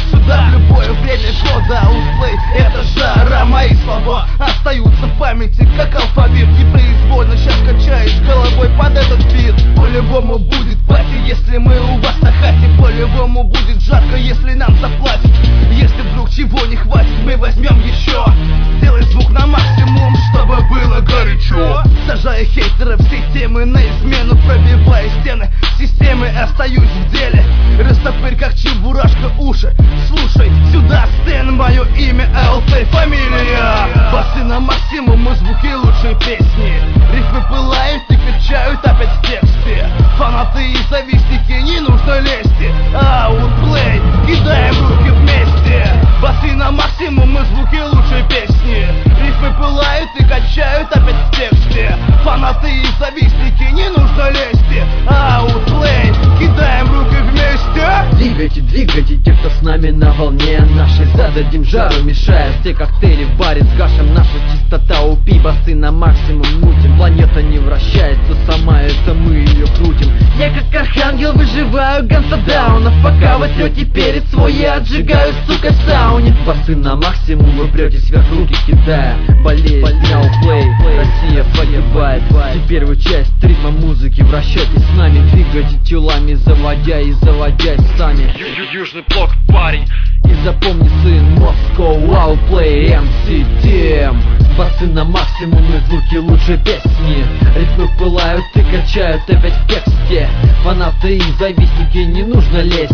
сюда в любое время года. Outplay — это жара, мои слова остаются в памяти, как алфавит. Непроизвольно сейчас качаешь головой под этот бит. По-любому будет пати, если мы у вас на хате. По-любому будет жарко, если нам заплатят. Если вдруг чего не хватит, мы возьмем еще. Сделай звук на максимум, чтобы было горячо. Сажая хейтеров все темы на измену, пробивая стены системы, остаюсь в деле. Растопырь как чебурашка уши. Слушай, сюда Стэн, мое имя Outplay, фамилия. Басы на максимум и звуки лучшей песни. Рифмы пылают и качают опять в тексте. Фанаты и завистники, не нужно лезть. Outplay, кидаем руки вместе. Басы на максимум и звуки лучшей песни. Рифмы пылают и качают опять в тексте. Фанаты и завистники, не нужно лезть. Outplay, кидаем руки вместе. Двигайте, двигайте, те, кто с нами на волне нашей. Зададим жару, мешая все коктейли в баре. Сгашем наша чистота, упи, басы на максимум мутим. Планета не вращается сама, это мы ее крутим. Я как архангел выживаю ганстадаунов, пока вы трете перед свой, я отжигаю, сука, в сауне. Басы на максимум, вы претесь вверх, руки кидая. Болеет Outplay, Россия погибает. Теперь вы часть ритма музыки, вращайтесь с нами. Двигайте телами, заводя и заводясь сами. Южный блок, парень. И запомни, сын, Moscow, Outplay, MC Team. Басы на максимум и звуки лучшей песни. Ритмы пылают и качают опять в тексте. Фанаты и завистники, не нужно лезть.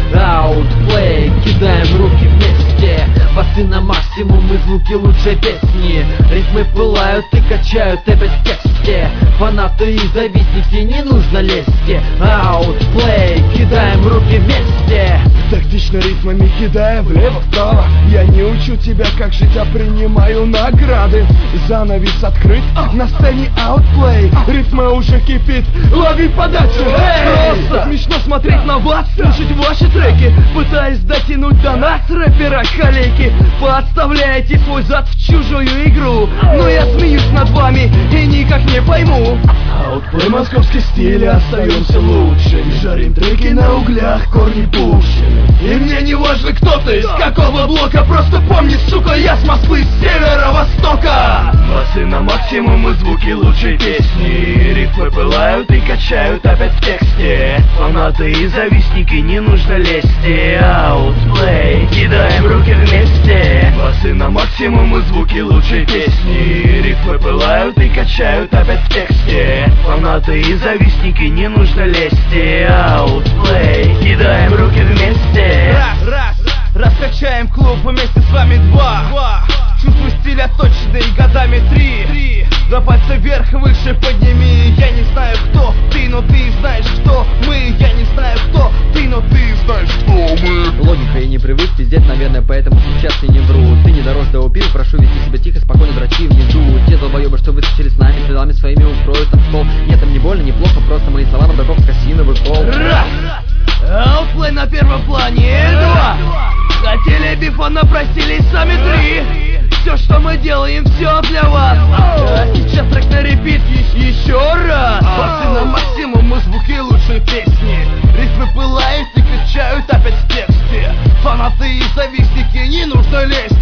Outplay, кидаем руки вместе. Басы на максимум и звуки лучшей песни. Ритмы пылают и качают опять в тексте. Фанаты и завистники, не нужно лезть. Outplay, кидаем руки вместе. Тактично ритмами кидая влево-вправо. Я не учу тебя, как жить, а принимаю награды. Занавес открыт, на сцене Outplay. Ритма уже кипит, лови подачу. Просто смешно смотреть на вас, слушать ваши треки. Пытаясь дотянуть до нас, рэпера коллеги. Подставляете свой зад в чужую игру. Но я смеюсь над вами и никак не пойму. Outplay, московский стиль, остаемся лучшими. Жарим треки на углях, корни пушим. И мне не важно, кто ты, из какого блока. Просто помни, сука, я с Москвы, с севера-востока. Басы на максимум и звуки лучшей песни. Рифмы пылают и качают опять в тексте. Фанаты и завистники, не нужно лезть. Outplay, кидаем руки вместе. Басы на максимум и звуки лучшей песни. Рифмы пылают и качают опять в тексте. Фанаты и завистники, не нужно лезть. Outplay, кидаем руки вместе. Раскачаем клуб, вместе с вами два. Чувствую стиль отточенный годами 3. Два пальца вверх, выше подними. Я не знаю, кто ты, но ты знаешь, кто мы. Я не знаю, кто ты, но ты знаешь, кто мы. Логика и не привык пиздеть, наверное, поэтому сейчас я не вру. Ты не дорос до упил, прошу вести себя тихо, спокойно, дрочи внизу. Те долбоебы, что выскочили с нами, делами своими устроят танцпол. Нет, там не больно, неплохо, просто мои слова на быков кассиновый кол. Outplay на первом плане, 2. Хотели бифа, напросились сами 3. Все, что мы делаем, все для вас. А сейчас трек на репит еще раз. Басы на максимум и звуки лучшей песни. Рифмы пылают и качают опять в тексте. Фанаты и завистники, не нужно лезть.